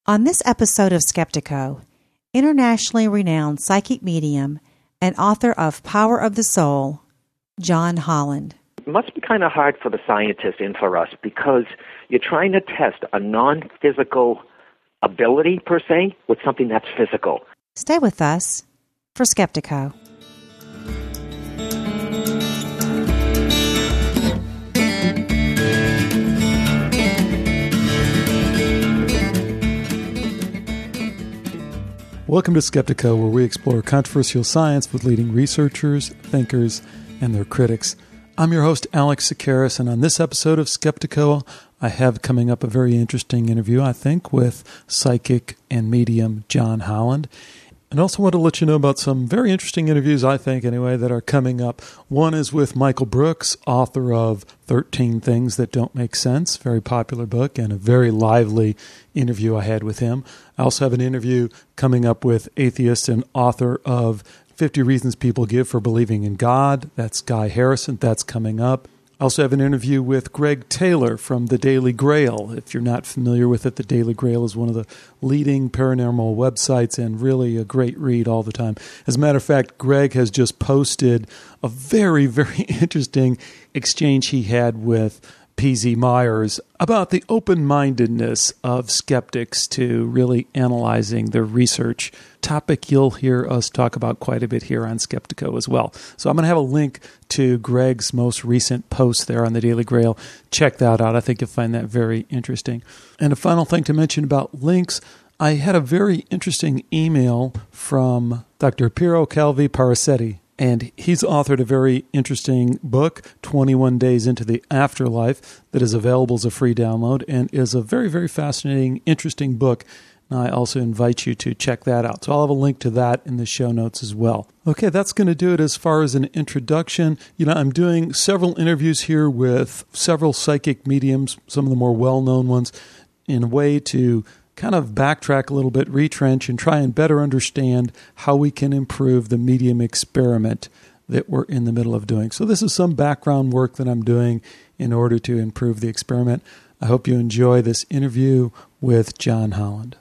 On this episode of Skeptiko, internationally renowned psychic medium and author of Power of the Soul, John Holland. It must be kind of hard for the scientists and for us because you're trying to test a non-physical ability, per se, with something that's physical. Stay with us for Skeptiko. Welcome to Skeptiko, where we explore controversial science with leading researchers, thinkers, and their critics. I'm your host, Alex Sakaris, and on this episode of Skeptiko, I have coming up a very interesting interview, I think, with psychic and medium John Holland. And also want to let you know about some very interesting interviews, I think, anyway, that are coming up. One is with Michael Brooks, author of 13 Things That Don't Make Sense, very popular book, and a very lively interview I had with him. I also have an interview coming up with atheist and author of 50 Reasons People Give for Believing in God. That's Guy Harrison. That's coming up. I also have an interview with Greg Taylor from The Daily Grail. If you're not familiar with it, The Daily Grail is one of the leading paranormal websites and really a great read all the time. As a matter of fact, Greg has just posted a very, very interesting exchange he had with P.Z. Myers about the open-mindedness of skeptics to really analyzing their research. Topic you'll hear us talk about quite a bit here on Skeptiko as well. So I'm going to have a link to Greg's most recent post there on the Daily Grail. Check that out. I think you'll find that very interesting. And a final thing to mention about links, I had a very interesting email from Dr. Piero Calvi Paracetti. And he's authored a very interesting book, 21 Days into the Afterlife, that is available as a free download and is a very, very fascinating, interesting book. And I also invite you to check that out. So I'll have a link to that in the show notes as well. Okay, that's going to do it as far as an introduction. You know, I'm doing several interviews here with several psychic mediums, some of the more well-known ones, in a way to kind of backtrack a little bit, retrench, and try and better understand how we can improve the medium experiment that we're in the middle of doing. So this is some background work that I'm doing in order to improve the experiment. I hope you enjoy this interview with John Holland.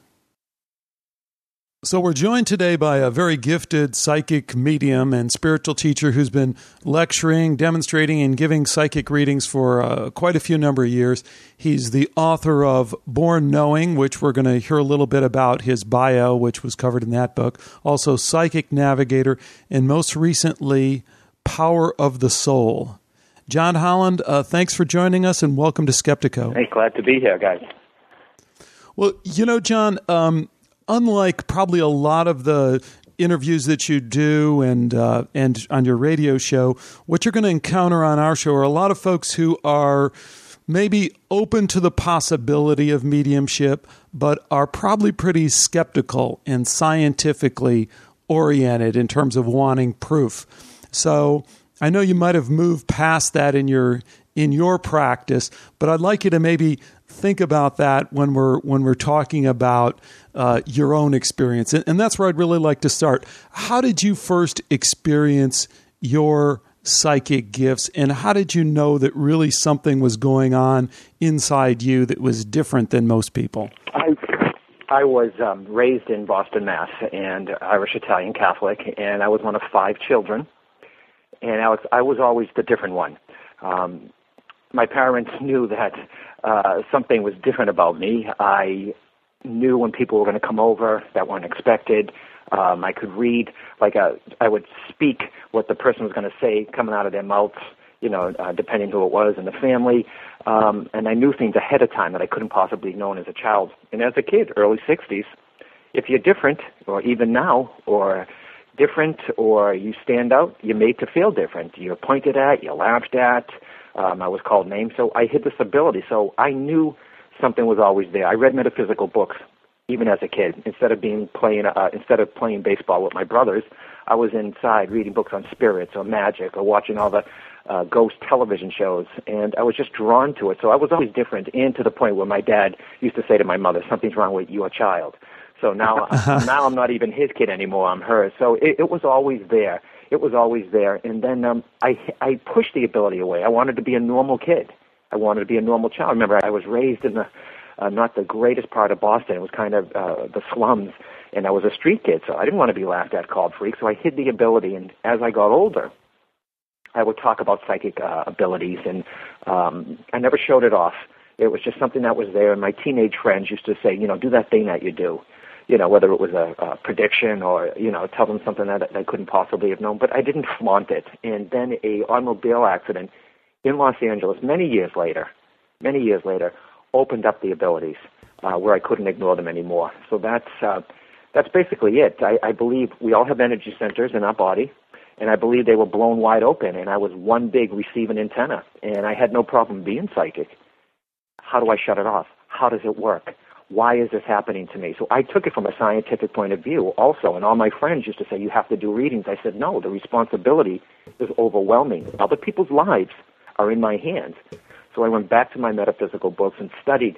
So we're joined today by a very gifted psychic medium and spiritual teacher who's been lecturing, demonstrating, and giving psychic readings for quite a few number of years. He's the author of Born Knowing, which we're going to hear a little bit about his bio, which was covered in that book. Also Psychic Navigator, and most recently, Power of the Soul. John Holland, thanks for joining us, and welcome to Skeptiko. Hey, glad to be here, guys. Well, you know, John, unlike probably a lot of the interviews that you do and on your radio show, what you're going to encounter on our show are a lot of folks who are maybe open to the possibility of mediumship, but are probably pretty skeptical and scientifically oriented in terms of wanting proof. So I know you might have moved past that in your practice, but I'd like you to maybe think about that when we're talking about your own experience. And that's where I'd really like to start. How did you first experience your psychic gifts, and how did you know that really something was going on inside you that was different than most people? I was raised in Boston, Mass., and Irish-Italian Catholic, and I was one of 5 children, and I was always the different one. My parents knew that something was different about me. I knew when people were going to come over that weren't expected. I could read, I would speak what the person was going to say coming out of their mouths, depending who it was in the family. And I knew things ahead of time that I couldn't possibly have known as a child. And as a kid, early 60s, if you're different, or even now, or different, or you stand out, you're made to feel different. You're pointed at, you're laughed at. I was called names, so I had this ability. So I knew something was always there. I read metaphysical books even as a kid. Instead of playing baseball with my brothers, I was inside reading books on spirits or magic or watching all the ghost television shows, and I was just drawn to it. So I was always different, and to the point where my dad used to say to my mother, "Something's wrong with your child." So now I'm not even his kid anymore. I'm hers. So it was always there. It was always there. And then I pushed the ability away. I wanted to be a normal kid. I wanted to be a normal child. Remember, I was raised in the not the greatest part of Boston. It was kind of the slums, and I was a street kid, so I didn't want to be laughed at, called freak, so I hid the ability. And as I got older, I would talk about psychic abilities, and I never showed it off. It was just something that was there, and my teenage friends used to say, do that thing that you do, whether it was a prediction or, tell them something that I couldn't possibly have known, but I didn't flaunt it. And then a automobile accident in Los Angeles many years later, opened up the abilities where I couldn't ignore them anymore. So that's basically it. I believe we all have energy centers in our body, and I believe they were blown wide open, and I was one big receiving antenna, and I had no problem being psychic. How do I shut it off? How does it work? Why is this happening to me? So I took it from a scientific point of view also, and all my friends used to say, you have to do readings. I said, no, the responsibility is overwhelming. Other people's lives are in my hands. So I went back to my metaphysical books and studied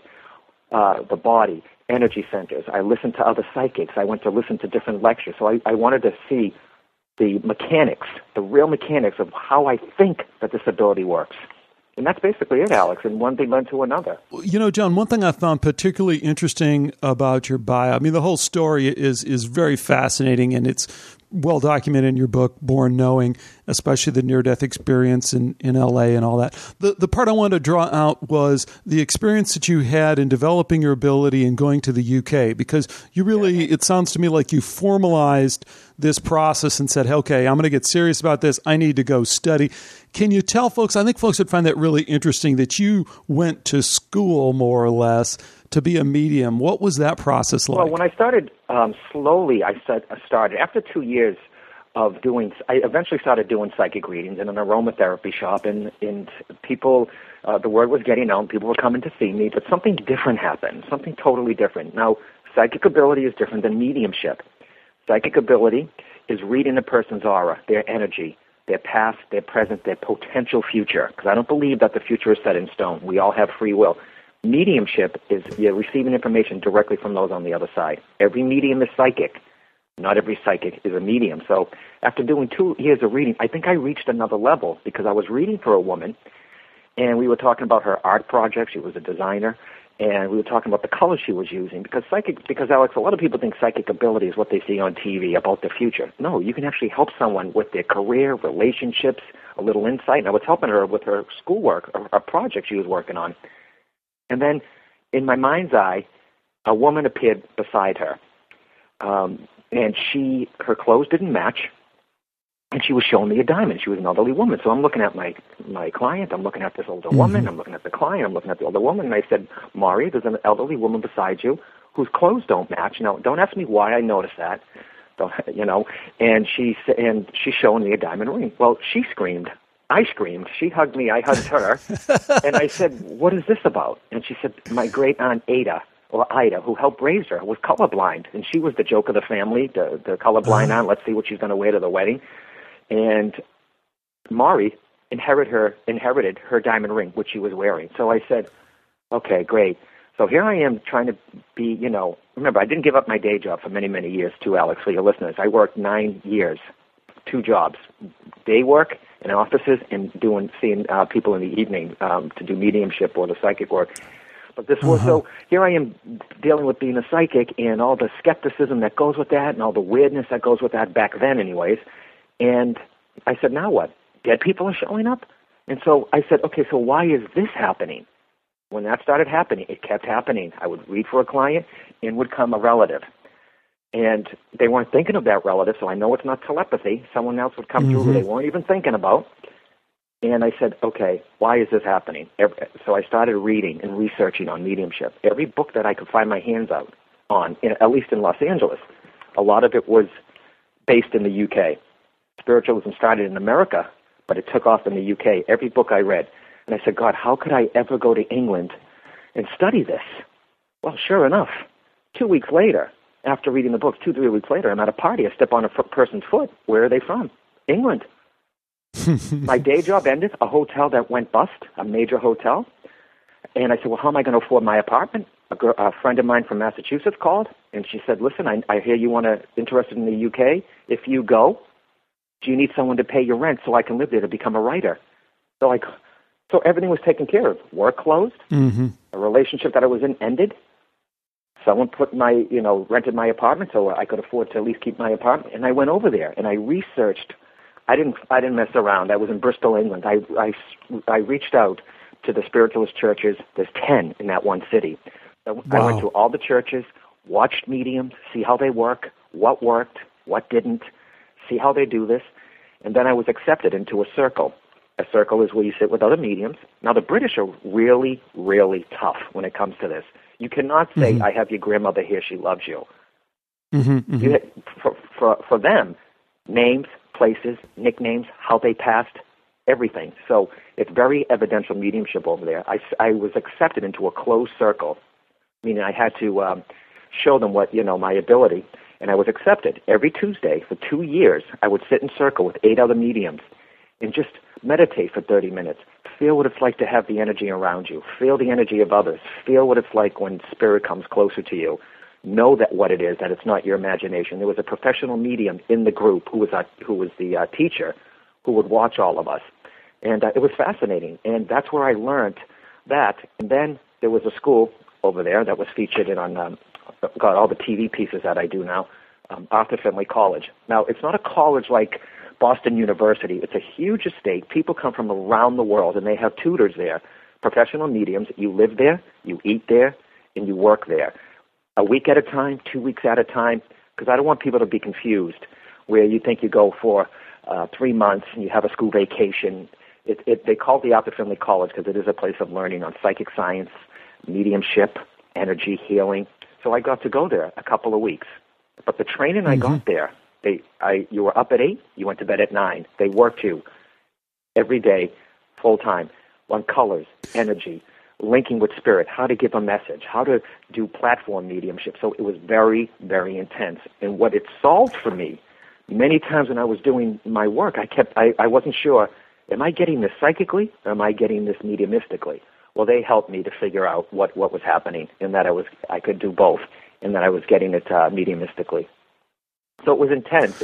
the body, energy centers. I listened to other psychics. I went to listen to different lectures. So I wanted to see the mechanics, the real mechanics of how I think that this ability works. And that's basically it, Alex, and one thing led to another. John, one thing I found particularly interesting about your bio, the whole story is very fascinating, and it's well documented in your book, Born Knowing, especially the near-death experience in L.A. and all that. The part I wanted to draw out was the experience that you had in developing your ability and going to the UK, because you really, it sounds to me like you formalized this process and said, okay, I'm going to get serious about this. I need to go study. Can you tell folks, I think folks would find that really interesting, that you went to school more or less to be a medium. What was that process like? Well, when I started slowly, I started after 2 years of doing. I eventually started doing psychic readings in an aromatherapy shop, and people, the word was getting out. People were coming to see me, but something different happened. Something totally different. Now, psychic ability is different than mediumship. Psychic ability is reading a person's aura, their energy, their past, their present, their potential future. Because I don't believe that the future is set in stone. We all have free will. Mediumship is you're receiving information directly from those on the other side. Every medium is psychic. Not every psychic is a medium. So after doing 2 years of reading, I think I reached another level because I was reading for a woman, and we were talking about her art project. She was a designer, and we were talking about the colors she was using. Because Alex, a lot of people think psychic ability is what they see on TV about the future. No, you can actually help someone with their career, relationships, a little insight. And I was helping her with her schoolwork, a project she was working on. And then, in my mind's eye, a woman appeared beside her, and her clothes didn't match, and she was showing me a diamond. She was an elderly woman. So I'm looking at my client, I'm looking at this older woman, I'm looking at the client, I'm looking at the older woman, and I said, Mari, there's an elderly woman beside you whose clothes don't match. Now, don't ask me why I noticed that, and she's showing me a diamond ring. Well, she screamed. I screamed. She hugged me. I hugged her. And I said, what is this about? And she said, my great-aunt Ida, who helped raise her, was colorblind. And she was the joke of the family, the colorblind aunt. Let's see what she's going to wear to the wedding. And Mari inherited her diamond ring, which she was wearing. So I said, okay, great. So here I am trying to be, remember, I didn't give up my day job for many, many years too, Alex, for your listeners. I worked 9 years, 2 jobs, day work in offices and seeing people in the evening to do mediumship or the psychic work. But this was, so here I am dealing with being a psychic and all the skepticism that goes with that and all the weirdness that goes with that back then anyways. And I said, now what? Dead people are showing up? And so I said, okay, so why is this happening? When that started happening, it kept happening. I would read for a client and would come a relative. And they weren't thinking of that relative, so I know it's not telepathy. Someone else would come through who they weren't even thinking about. And I said, okay, why is this happening? So I started reading and researching on mediumship. Every book that I could find my hands on, at least in Los Angeles, a lot of it was based in the UK. Spiritualism started in America, but it took off in the UK. Every book I read. And I said, God, how could I ever go to England and study this? Well, sure enough, 2 weeks later, after reading the books, 2-3 weeks later, I'm at a party. I step on a person's foot. Where are they from? England. My day job ended, a hotel that went bust, a major hotel. And I said, well, how am I going to afford my apartment? A friend of mine from Massachusetts called, and she said, listen, I hear you interested in the UK. If you go, do you need someone to pay your rent so I can live there to become a writer? So So everything was taken care of. Work closed. Mm-hmm. A relationship that I was in ended. Someone rented my apartment so I could afford to at least keep my apartment. And I went over there and I researched. I didn't mess around. I was in Bristol, England. I reached out to the spiritualist churches. There's 10 in that one city. So I went to all the churches, watched mediums, see how they work, what worked, what didn't, see how they do this. And then I was accepted into a circle. A circle is where you sit with other mediums. Now, the British are really, really tough when it comes to this. You cannot say, mm-hmm. I have your grandmother here, she loves you. Mm-hmm, mm-hmm. For them, names, places, nicknames, how they passed, everything. So it's very evidential mediumship over there. I was accepted into a closed circle, meaning I had to show them my ability, and I was accepted. Every Tuesday for 2 years, I would sit in circle with 8 other mediums and just meditate for 30 minutes. Feel what it's like to have the energy around you. Feel the energy of others. Feel what it's like when spirit comes closer to you. Know that what it is, that it's not your imagination. There was a professional medium in the group who was the teacher who would watch all of us. And it was fascinating. And that's where I learned that. And then there was a school over there that was featured in on got all the TV pieces that I do now, Arthur Findlay College. Now, it's not a college like Boston University. It's a huge estate. People come from around the world, and they have tutors there, professional mediums. You live there, you eat there, and you work there. A week at a time, 2 weeks at a time, because I don't want people to be confused, where you think you go for 3 months and you have a school vacation. They call it the Arthur Findlay College because it is a place of learning on psychic science, mediumship, energy, healing. So I got to go there a couple of weeks. But the training mm-hmm. I got there, you were up at 8, you went to bed at 9. They worked you every day, full time, on colors, energy, linking with spirit, how to give a message, how to do platform mediumship. So it was very, very intense. And what it solved for me, many times when I was doing my work, I wasn't sure, am I getting this psychically or am I getting this mediumistically? Well, they helped me to figure out what was happening, and that I could do both, and that I was getting it mediumistically. So it was intense,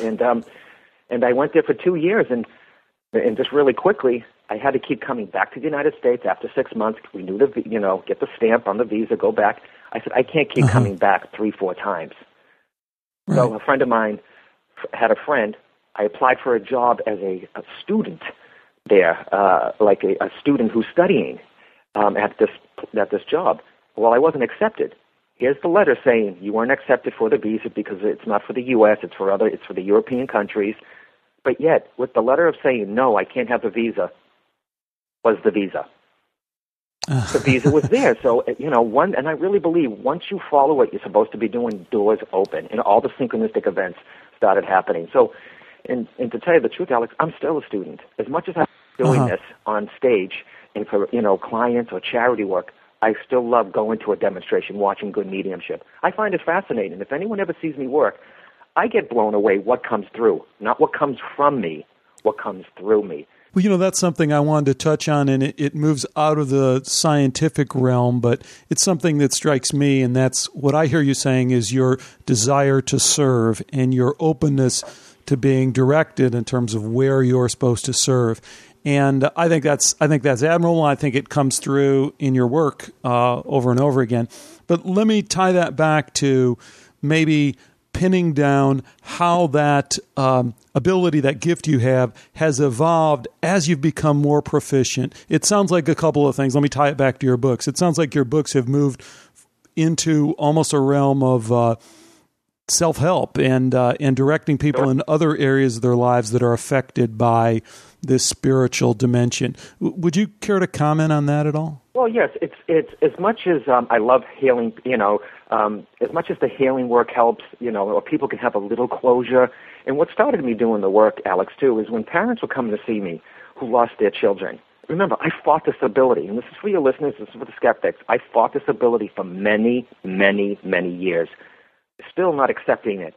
and I went there for 2 years, and just really quickly, I had to keep coming back to the United States after 6 months, renew get the stamp on the visa, go back. I said, I can't keep coming back 3-4 times. Right. So a friend of mine had a friend. I applied for a job as a student there, like a student who's studying at this job. Well, I wasn't accepted. Here's the letter saying you weren't accepted for the visa because it's not for the U.S., it's for the European countries. But yet, with the letter of saying, no, I can't have a visa, was the visa. The visa was there. So, and I really believe once you follow what you're supposed to be doing, doors open, and all the synchronistic events started happening. So, and to tell you the truth, Alex, I'm still a student. As much as I'm doing this on stage and for, clients or charity work, I still love going to a demonstration, watching good mediumship. I find it fascinating. If anyone ever sees me work, I get blown away what comes through, not what comes from me, what comes through me. Well, that's something I wanted to touch on, and it moves out of the scientific realm, but it's something that strikes me, and that's what I hear you saying is your desire to serve and your openness to being directed in terms of where you're supposed to serve. And I think that's admirable. I think it comes through in your work over and over again. But let me tie that back to maybe pinning down how that ability, that gift you have, has evolved as you've become more proficient. It sounds like a couple of things. Let me tie it back to your books. It sounds like your books have moved into almost a realm of self-help and directing people in other areas of their lives that are affected by this spiritual dimension. Would you care to comment on that at all? Well, yes. It's as much as I love healing, as much as the healing work helps, or people can have a little closure. And what started me doing the work, Alex, too, is when parents were coming to see me who lost their children. Remember, I fought this ability, and this is for your listeners, this is for the skeptics. I fought this ability for many, many, many years, still not accepting it.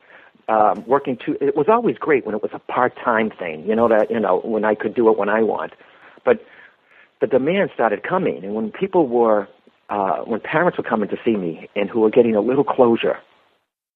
It was always great when it was a part-time thing, when I could do it when I want. But the demand started coming, and when when parents were coming to see me and who were getting a little closure,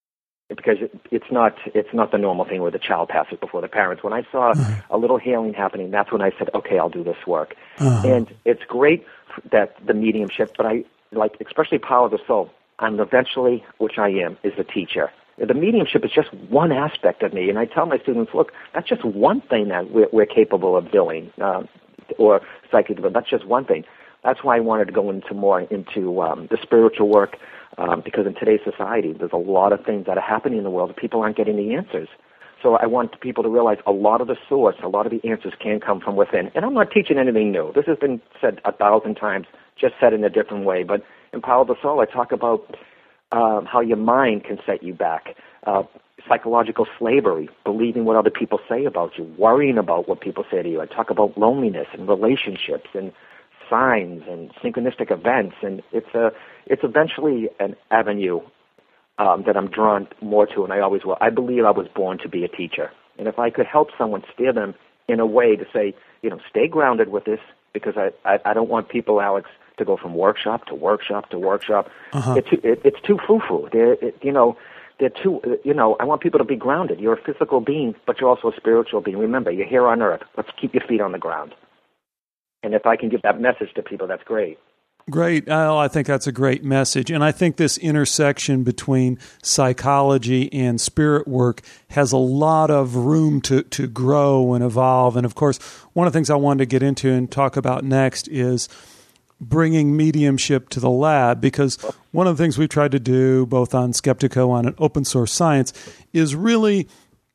because it's not the normal thing where the child passes before the parents. When I saw a little healing happening, that's when I said, okay, I'll do this work. And it's great that the mediumship, but I like, especially Power of the Soul, I'm eventually, which I am, is a teacher. The mediumship is just one aspect of me, and I tell my students, look, that's just one thing that we're capable of doing, or psychic, but that's just one thing. That's why I wanted to go into more into the spiritual work, because in today's society, there's a lot of things that are happening in the world that people aren't getting the answers. So I want people to realize a lot of the source, a lot of the answers can come from within. And I'm not teaching anything new. This has been said 1,000 times, just said in a different way. But in Power of the Soul, I talk about how your mind can set you back, psychological slavery, believing what other people say about you, worrying about what people say to you. I talk about loneliness and relationships and signs and synchronistic events, and it's eventually an avenue that I'm drawn more to, and I always will. I believe I was born to be a teacher, and if I could help someone steer them in a way to say, stay grounded with this, because I don't want people, Alex, to go from workshop to workshop to workshop. It's too foo-foo. They're too, I want people to be grounded. You're a physical being, but you're also a spiritual being. Remember, you're here on earth. Let's keep your feet on the ground. And if I can give that message to people, that's great. Great. I think that's a great message. And I think this intersection between psychology and spirit work has a lot of room to grow and evolve. And, of course, one of the things I wanted to get into and talk about next is bringing mediumship to the lab, because one of the things we've tried to do, both on Skeptiko and Open Source Science, is really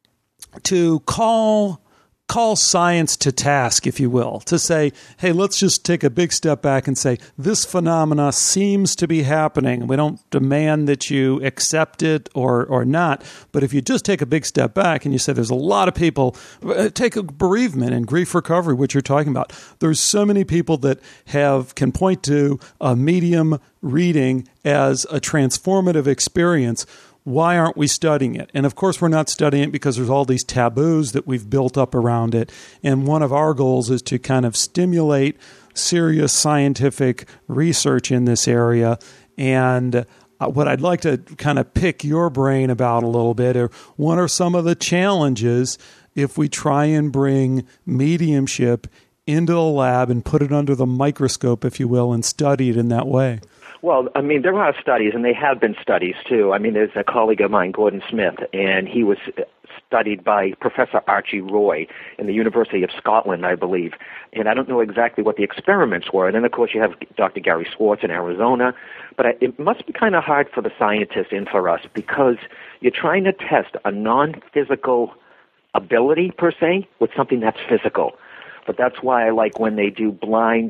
to call science to task, if you will, to say, hey, let's just take a big step back and say, this phenomena seems to be happening. We don't demand that you accept it or not, but if you just take a big step back and you say there's a lot of people, take a bereavement and grief recovery, which you're talking about. There's so many people that can point to a medium reading as a transformative experience. Why aren't we studying it? And of course, we're not studying it because there's all these taboos that we've built up around it. And one of our goals is to kind of stimulate serious scientific research in this area. And what I'd like to kind of pick your brain about a little bit are, what are some of the challenges if we try and bring mediumship into the lab and put it under the microscope, if you will, and study it in that way? Well, I mean, there are studies, and they have been studies, too. I mean, there's a colleague of mine, Gordon Smith, and he was studied by Professor Archie Roy in the University of Scotland, I believe. And I don't know exactly what the experiments were. And then, of course, you have Dr. Gary Schwartz in Arizona. But it must be kind of hard for the scientists and for us, because you're trying to test a non-physical ability, per se, with something that's physical. But that's why I like when they do blind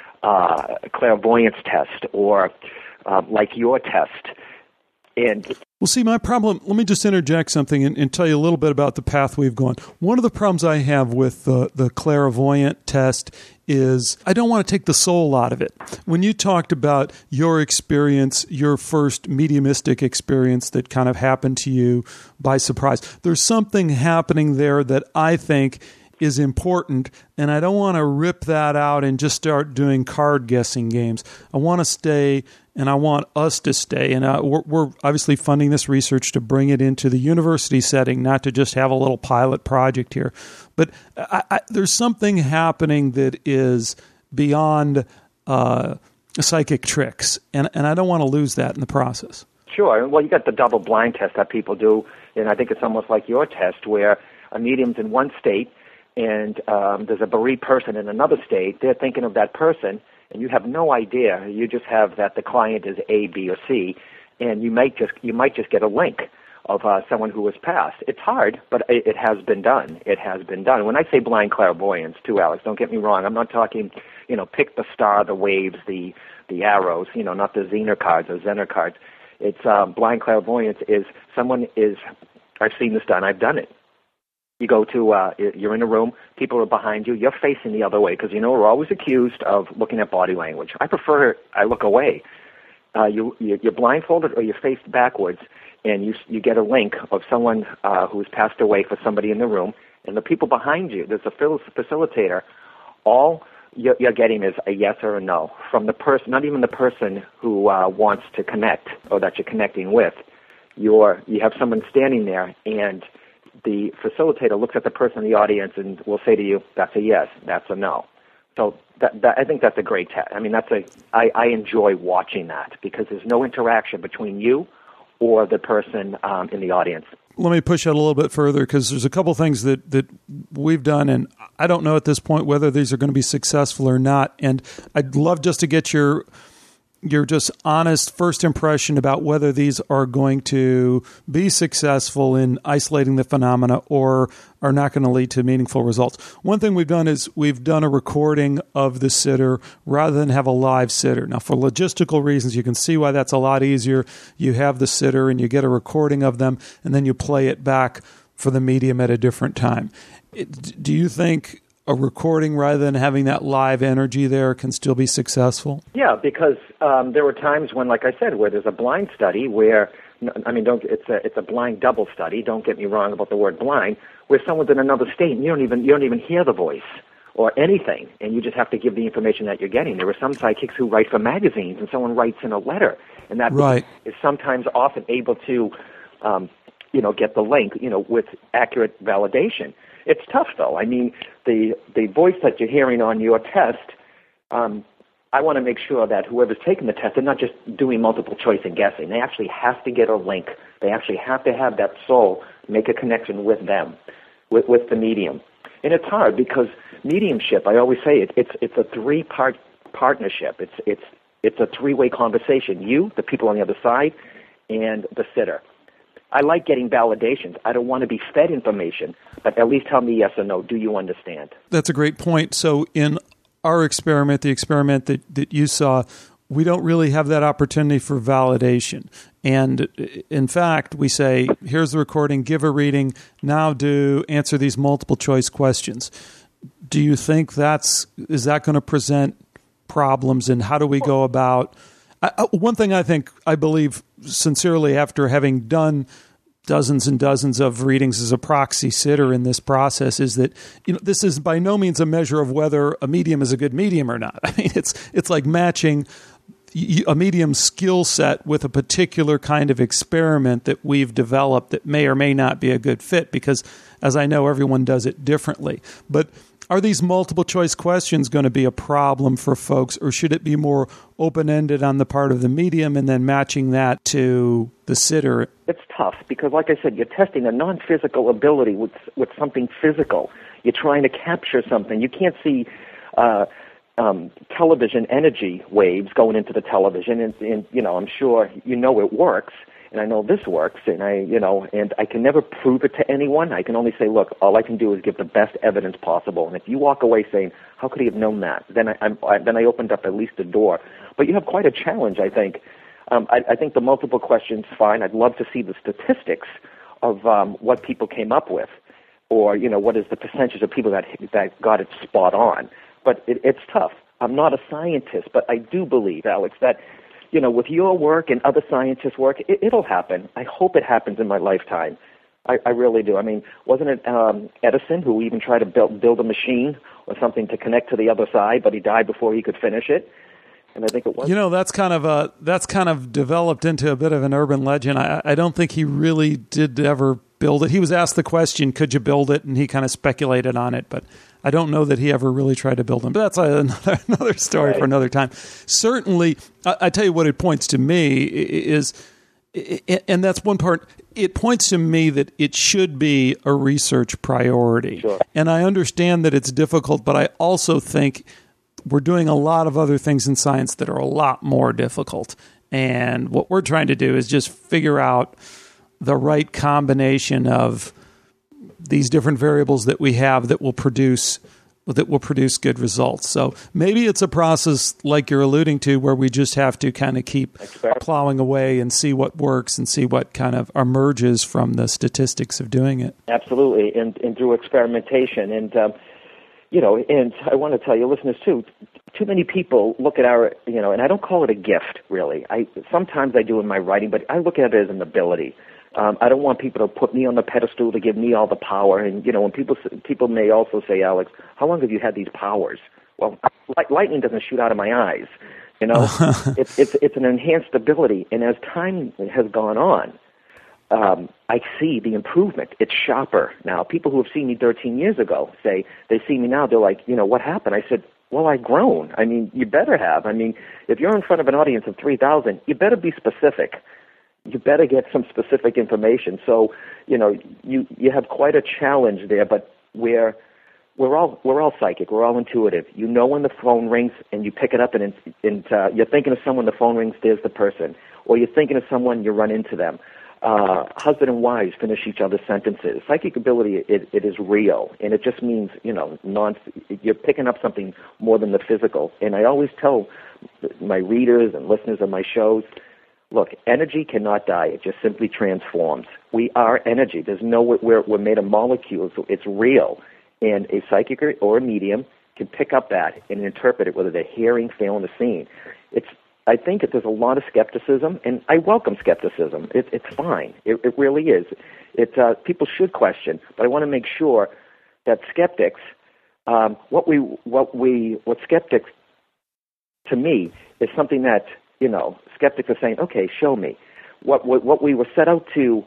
clairvoyance test, or like your test. And well, see, my problem, let me just interject something and tell you a little bit about the path we've gone. One of the problems I have with the clairvoyant test is I don't want to take the soul out of it. When you talked about your experience, your first mediumistic experience that kind of happened to you by surprise, there's something happening there that I think is important, and I don't want to rip that out and just start doing card guessing games. I want to stay, and I want us to stay, and we're obviously funding this research to bring it into the university setting, not to just have a little pilot project here. But there's something happening that is beyond psychic tricks, and I don't want to lose that in the process. Sure. Well, you got the double blind test that people do, and I think it's almost like your test, where a medium's in one state, and there's a bereaved person in another state. They're thinking of that person, and you have no idea. You just have that the client is A, B, or C, and you might just get a link of someone who has passed. It's hard, but it has been done. It has been done. When I say blind clairvoyance, too, Alex, don't get me wrong. I'm not talking, pick the star, the waves, the arrows, not the Zener cards or Zener cards. It's blind clairvoyance is someone is, I've seen this done, I've done it. You go to, you're in a room, people are behind you, you're facing the other way, because, we're always accused of looking at body language. I prefer I look away. You're blindfolded or you're faced backwards, and you get a link of someone who's passed away for somebody in the room, and the people behind you, there's a facilitator, all you're getting is a yes or a no from the person, not even the person who wants to connect or that you're connecting with. you have someone standing there, and the facilitator looks at the person in the audience and will say to you, "That's a yes, that's a no." So I think that's a great test. I mean, I enjoy watching that because there's no interaction between you or the person in the audience. Let me push it a little bit further because there's a couple things that we've done, and I don't know at this point whether these are going to be successful or not. And I'd love just to get your just honest first impression about whether these are going to be successful in isolating the phenomena or are not going to lead to meaningful results. One thing we've done is we've done a recording of the sitter rather than have a live sitter. Now, for logistical reasons, you can see why that's a lot easier. You have the sitter and you get a recording of them, and then you play it back for the medium at a different time. Do you think a recording rather than having that live energy there can still be successful? Yeah, because there were times when, like I said, where there's a blind study where, I mean, it's a blind double study. Don't get me wrong about the word blind, where someone's in another state and you don't even hear the voice or anything, and you just have to give the information that you're getting. There were some psychics who write for magazines, and someone writes in a letter, and that is sometimes often able to, get the link, with accurate validation. It's tough, though. I mean, the voice that you're hearing on your test, I want to make sure that whoever's taking the test, they're not just doing multiple choice and guessing. They actually have to get a link. They actually have to have that soul make a connection with them, with the medium. And it's hard because mediumship, I always say it's a three-part partnership. It's a three-way conversation. You, the people on the other side, and the sitter. I like getting validations. I don't want to be fed information, but at least tell me yes or no. Do you understand? That's a great point. So in our experiment, the experiment that you saw, we don't really have that opportunity for validation. And in fact, we say, here's the recording, give a reading, now answer these multiple choice questions. Do you think is that going to present problems, and how do we go about? One thing I believe sincerely, after having done dozens and dozens of readings as a proxy sitter in this process, is that this is by no means a measure of whether a medium is a good medium or not. I mean, it's like matching a medium's skill set with a particular kind of experiment that we've developed that may or may not be a good fit, because, as I know, everyone does it differently. But are these multiple choice questions going to be a problem for folks, or should it be more open-ended on the part of the medium and then matching that to the sitter? It's tough because, like I said, you're testing a non-physical ability with something physical. You're trying to capture something. You can't see television energy waves going into the television, and I'm sure it works. And I know this works, and I can never prove it to anyone. I can only say, look, all I can do is give the best evidence possible. And if you walk away saying, how could he have known that? Then I opened up at least a door. But you have quite a challenge, I think. I think the multiple questions, fine. I'd love to see the statistics of what people came up with, or what is the percentage of people that got it spot on. But it's tough. I'm not a scientist, but I do believe, Alex, that with your work and other scientists' work, it'll happen. I hope it happens in my lifetime. I really do. I mean, wasn't it Edison who even tried to build a machine or something to connect to the other side, but he died before he could finish it? And I think it was. That's kind of developed into a bit of an urban legend. I don't think he really did ever build it. He was asked the question, could you build it? And he kind of speculated on it, but I don't know that he ever really tried to build them. But that's another story for another time. Certainly, I tell you what it points to me is, and that's one part, it points to me that it should be a research priority. Sure. And I understand that it's difficult, but I also think we're doing a lot of other things in science that are a lot more difficult. And what we're trying to do is just figure out the right combination of these different variables that we have that will produce good results. So maybe it's a process like you're alluding to, where we just have to kind of keep plowing away and see what works and see what kind of emerges from the statistics of doing it. Absolutely, and through experimentation. And and I want to tell your listeners too, too many people look at our, and I don't call it a gift, really. Sometimes I do in my writing, but I look at it as an ability. I don't want people to put me on the pedestal to give me all the power. And, when people may also say, Alex, how long have you had these powers? Well, lightning doesn't shoot out of my eyes. It's an enhanced ability. And as time has gone on, I see the improvement. It's sharper now. People who have seen me 13 years ago say, they see me now, they're like, what happened? I said, well, I've grown. I mean, you better have. I mean, if you're in front of an audience of 3,000, you better be specific. You better get some specific information. So, you have quite a challenge there, but we're all psychic. We're all intuitive. You know when the phone rings and you pick it up and you're thinking of someone, the phone rings, there's the person. Or you're thinking of someone, you run into them. Husband and wives finish each other's sentences. Psychic ability, it is real, and it just means, you're picking up something more than the physical. And I always tell my readers and listeners of my shows, look, energy cannot die. It just simply transforms. We are energy. We're made of molecules. So it's real. And a psychic or a medium can pick up that and interpret it, whether they're hearing, feeling, or seeing. I think that there's a lot of skepticism, and I welcome skepticism. It's fine. It really is. People should question, but I want to make sure that skeptics, what skeptics, to me, is something that, skeptics are saying, okay, show me. What we were set out to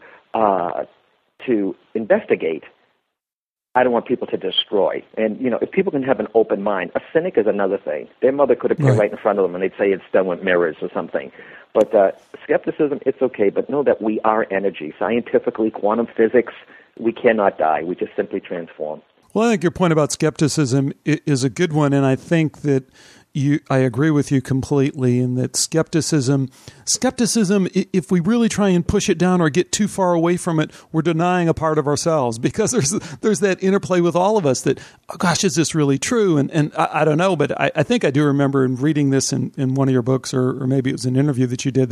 investigate, I don't want people to destroy. And, if people can have an open mind, a cynic is another thing. Their mother could appear right in front of them and they'd say it's done with mirrors or something. But skepticism, it's okay. But know that we are energy. Scientifically, quantum physics, we cannot die. We just simply transform. Well, I think your point about skepticism is a good one. And I think that I agree with you completely in that skepticism, if we really try and push it down or get too far away from it, we're denying a part of ourselves, because there's that interplay with all of us that, oh gosh, is this really true? And I don't know, but I think I do remember in reading this in one of your books, or maybe it was an interview that you did,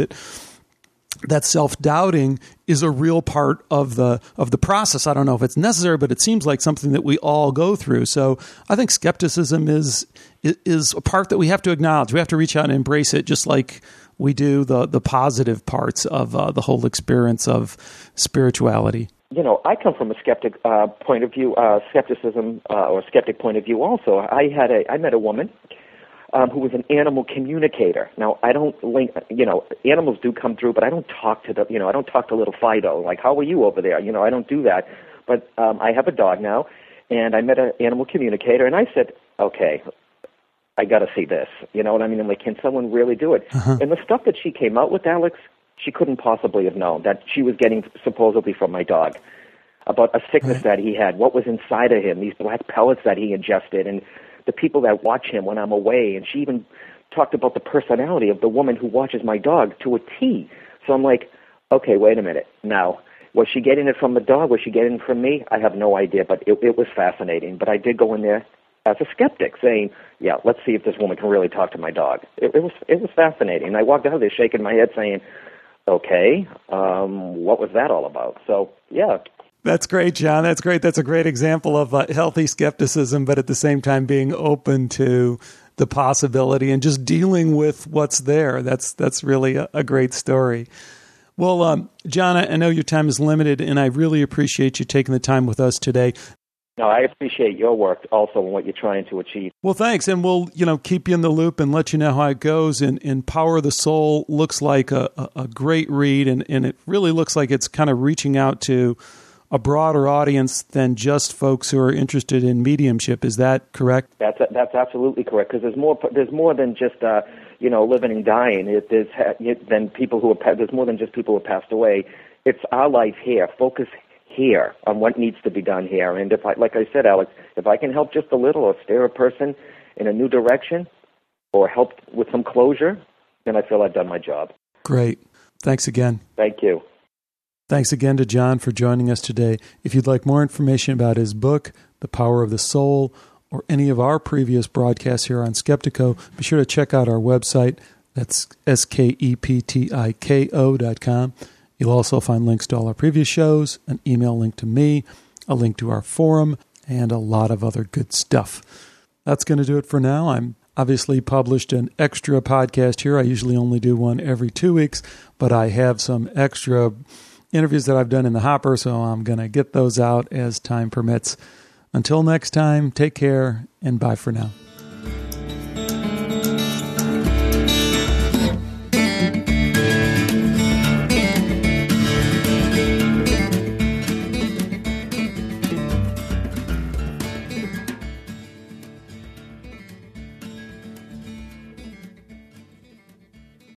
that self-doubting is a real part of the process. I don't know if it's necessary, but it seems like something that we all go through. So I think skepticism is a part that we have to acknowledge. We have to reach out and embrace it, just like we do the positive parts of the whole experience of spirituality. I come from a skeptic point of view, skepticism or skeptic point of view also. I met a woman who was an animal communicator. Now, I don't link, animals do come through, but I don't talk to I don't talk to little Fido, like, how are you over there? I don't do that. But I have a dog now, and I met an animal communicator, and I said, okay, I got to see this. You know what I mean? I'm like, can someone really do it? Uh-huh. And the stuff that she came out with, Alex, she couldn't possibly have known that she was getting supposedly from my dog, about a sickness that he had, what was inside of him, these black pellets that he ingested, and the people that watch him when I'm away. And she even talked about the personality of the woman who watches my dog to a T. So I'm like, okay, wait a minute. Now, was she getting it from the dog? Was she getting it from me? I have no idea, but it was fascinating. But I did go in there as a skeptic saying, yeah, let's see if this woman can really talk to my dog. It was fascinating. And I walked out of there shaking my head saying, okay, what was that all about? So, yeah. That's great, John. That's great. That's a great example of healthy skepticism, but at the same time being open to the possibility and just dealing with what's there. That's really a great story. Well, John, I know your time is limited, and I really appreciate you taking the time with us today. No, I appreciate your work also and what you're trying to achieve. Well, thanks, and we'll keep you in the loop and let you know how it goes. And Power of the Soul looks like a great read, and it really looks like it's kind of reaching out to a broader audience than just folks who are interested in mediumship. Is that correct? That's absolutely correct, because there's more than just living and dying. There's more than just people who have passed away. It's our life here. Focus here on what needs to be done here. And like I said, Alex, if I can help just a little or steer a person in a new direction or help with some closure, then I feel I've done my job. Great. Thanks again. Thank you. Thanks again to John for joining us today. If you'd like more information about his book, The Power of the Soul, or any of our previous broadcasts here on Skeptiko, be sure to check out our website. That's skeptiko.com. You'll also find links to all our previous shows, an email link to me, a link to our forum, and a lot of other good stuff. That's going to do it for now. I'm obviously published an extra podcast here. I usually only do one every 2 weeks, but I have some extra interviews that I've done in the hopper, so I'm going to get those out as time permits. Until next time, take care, and bye for now.